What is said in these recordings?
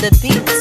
the beats.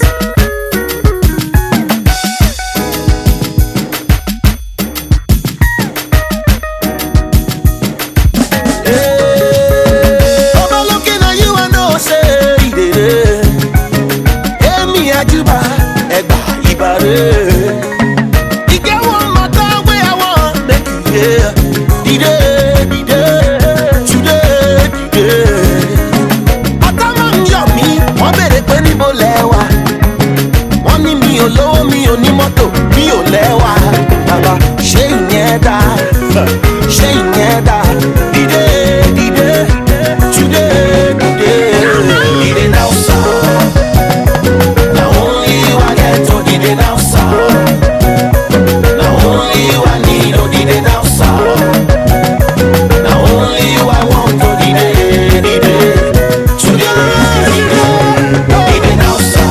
Olówó mi ò ní mọ́tò mi ò lẹ́wà bàbá ṣé ìyẹn dá ṣé ìyẹn dá dìde dìde dìde dìde dìde now sir na only you I get to dìde now sir na only you I need to dìde now sir na only you I want to dìde dìde dìde dìde now sir.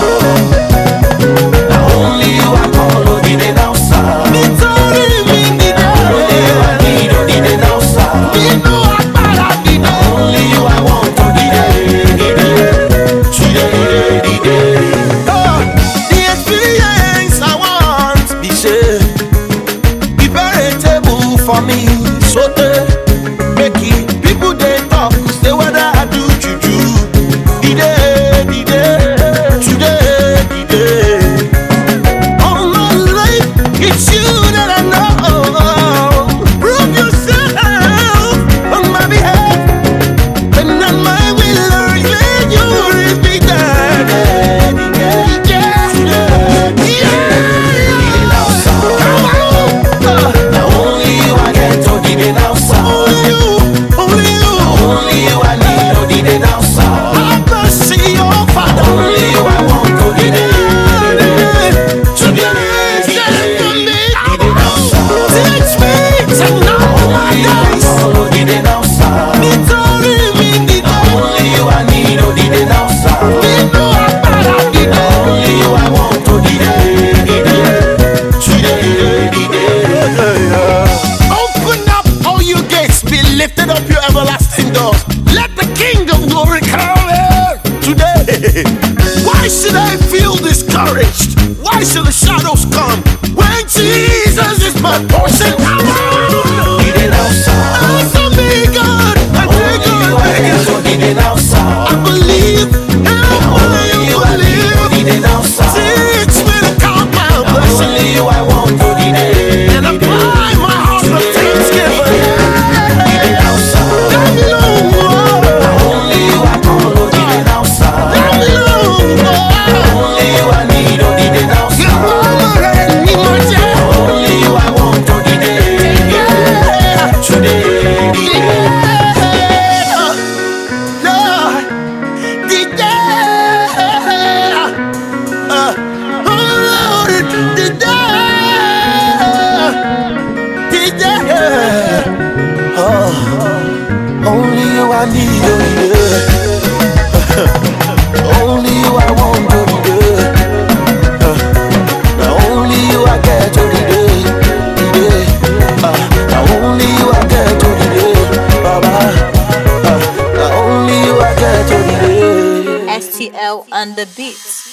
For me, so they make it. People they talk, say whether I do juju. Today. All my life, it's you that I know. Prove yourself on my behalf, and not my will, let yours be done. Lifted up your everlasting doors. Let the King of Glory come in today. Why should I feel discouraged? Why should the shadows come when Jesus is my portion? Come on, did it outside. Awesome, be good. I take good. I believe. I believe. Did it outside. Teach me to count my blessings. Only you I want to did it. And apply my heart to thanksgiving. Only you I need to be only you I want to be now only you I get to be now only you I get to be Baba now only you I get to be STL on the beats.